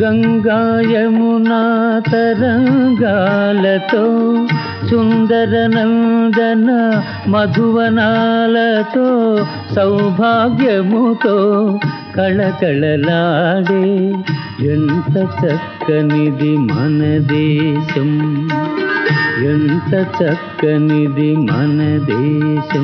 గంగా యమునా తరంగాలతో సుందర నందన మధువనాలతో సౌభాగ్యముతో కళకళలాడే ఎంత చక్కనిది మన దేశం, ఎంత చక్కనిది మన దేశం.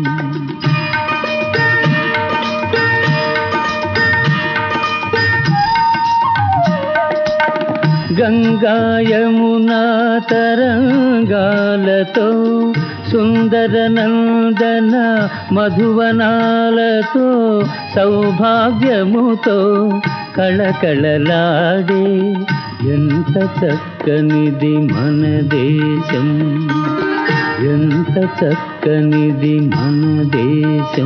గంగా యమునా తరంగాలతో సుందర నందన మధువనాలతో సౌభాగ్యముతో కళకళలాడే ఎంత చక్కనిది మన దేశం, ఎంత చక్కనిది మన దేశం.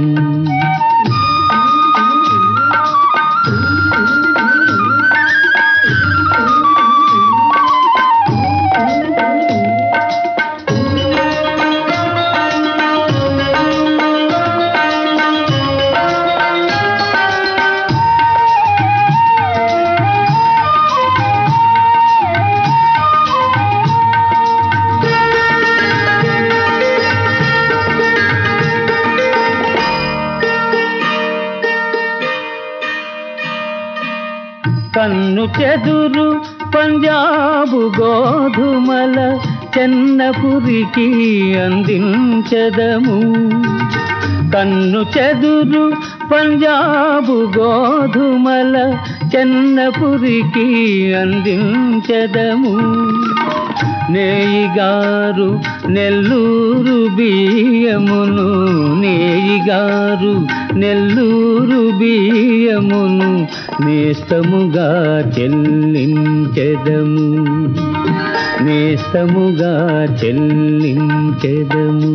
కన్ను చెదురు పంజాబు గోధుమల చెన్నపురికి అందించదము. కన్ను చెదురు పంజాబు గోధుమల చెన్నపురికి అందించదము. నేయిగారు నెల్లూరు బియ్యమును, నేయిగారు నెల్లూరు బియ్యమును నేస్తముగా చెల్లించెదము, నేస్తముగా చెల్లించెదము.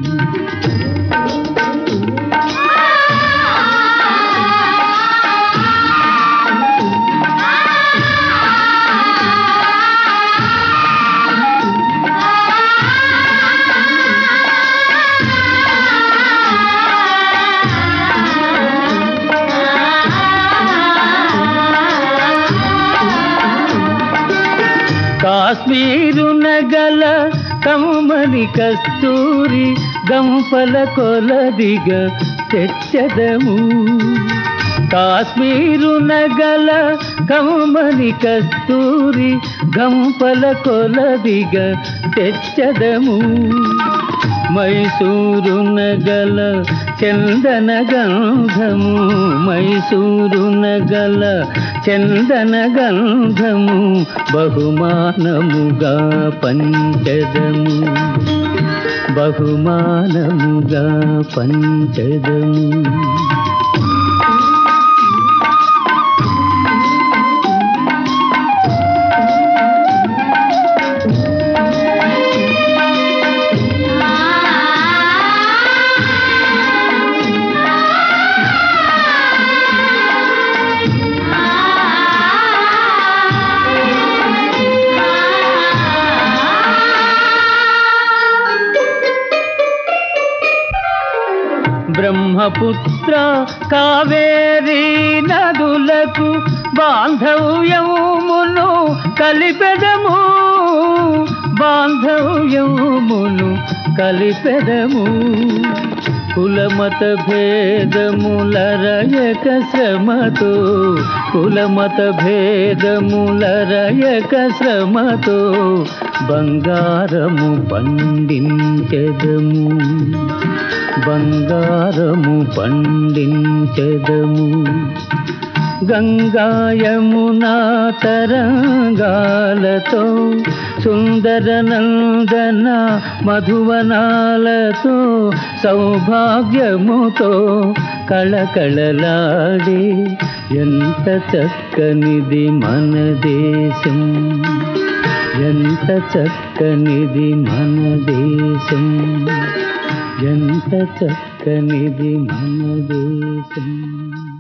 కాశ్మీరు నగల కమ్మని కస్తూరి గంపల కొలదిగా తెచ్చదము. కాశ్మీరు నగల కమ్మని కస్తూరి గంపల కొలదిగా తెచ్చదము. మైసూరు నగల చందన గంధము, మైసూరు నగల చందన గంధము బహుమానముగా పంచదము, బహుమానముగా పంచదము. బ్రహ్మపుత్ర కావేరీ నదులకు బాంధవ్యమును కలిపెదము, బాంధవ్యమును కలిపెదము. కులమత భేదములరయక శ్రమతో, కులమత భేదములరయక శ్రమతో బంగారము పండించెదము, బంగారము పండించెదము. గంగా యమునా తరంగాలతో సుందర నందన మధువనాలతో సౌభాగ్యముతో కళకళలాడే ఎంత చక్కనిది మన దేశం, ఎంత చక్కనిది మన దేశం, ఎంత చక్కనిది మన దేశం.